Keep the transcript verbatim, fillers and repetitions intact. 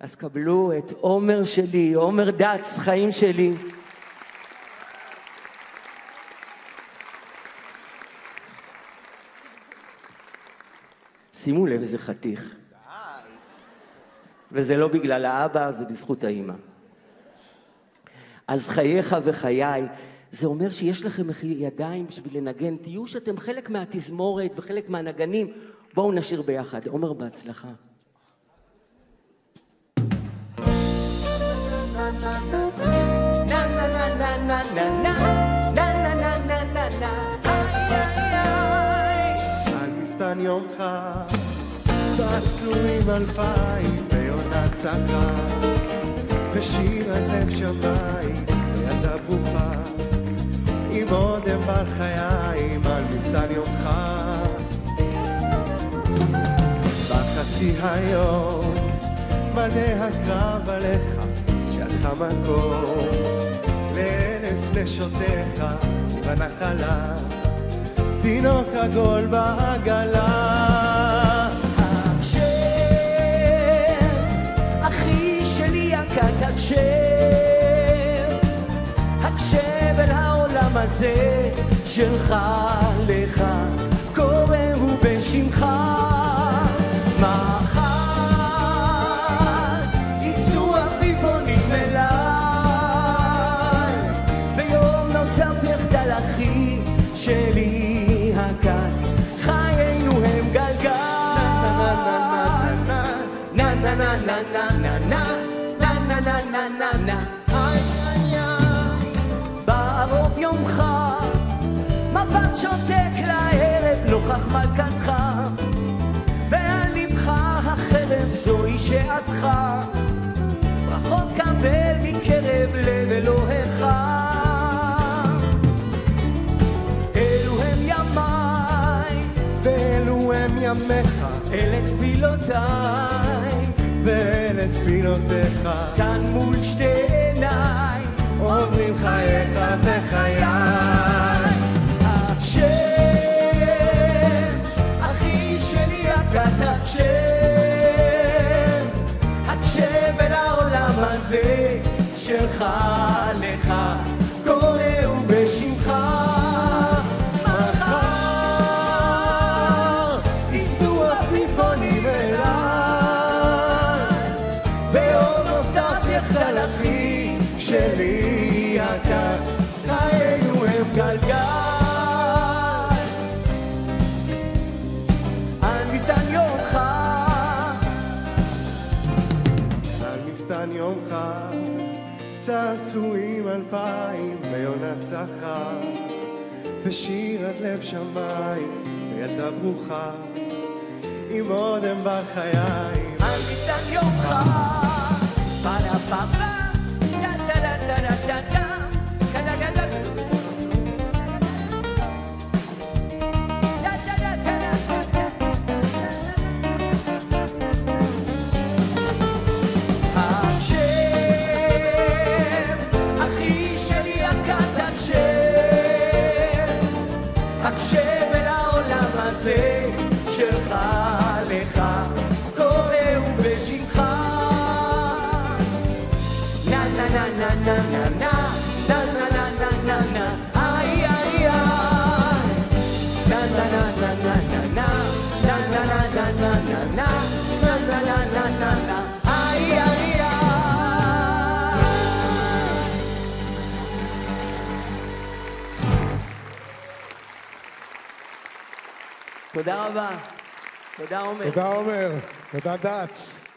אז קבלו את עומר שלי, עומר דץ, חיים שלי. שימו לב איזה חתיך. וזה לא בגלל האבא, זה בזכות האמא. אז חייך וחיי, זה אומר שיש לכם ידיים בשביל לנגן. תהיו שאתם חלק מהתזמורת וחלק מהנגנים. בואו נשיר ביחד. עומר, בהצלחה. על מפתן יומך צעצועים אלפיים ויונת צחק ושיר על לב שמיים וידה ברוכה עם אודם בעל חיים על מפתן יומך בחצי היום מלא הקרב עליך שלך מקום לאלף נשותיך בנחלה תינוק עגול בעגלה הקשב, אחי שלי יקר, הקשב, הקשב אל העולם הזה שלך לך קוראו בשמך מחר ייסעו עפיפונים אליי ביום נוסף יחדל אחי שלי הקט חיינו הם גלגל na na na na na na na na na na na na na ay ay ay בערוב יומך מבט שותק לערב נוכח מלכתך ועל לבך החרב זוהי שעתך ברכות קבל מקרב לב אלוהיך אלו הם ימיי ואלו הם ימיך אלה תפילותיי ואלה תפילותיך כאן מול שתי עיניי אומרים חייך וחיי הקשב, אחי שלי יקר, הקשב, הקשב אל העולם הזה שלך לך קוראו בשמך מחר ייסעו עפיפונים אליי ביום נוסף יחדל אחי שלי יקר חיינו הם גלגל על מפתן יומך על מפתן יומך צעצועים אלפיים ויונת צחק ושיר עד לב שמיים וילדה ברוכה עם אודם בחיים על מפתן יומך פרה פרה שלך לך קוראו בשמך נה נה נה נה נה נה נה נה נה נה נה נה איי איי איי נה נה נה נה נה נה נה נה נה נה נה נה נה נה נה נה נה נה איי איי איי תודה רבה. תודה עומר. תודה עומר. תודה דץ.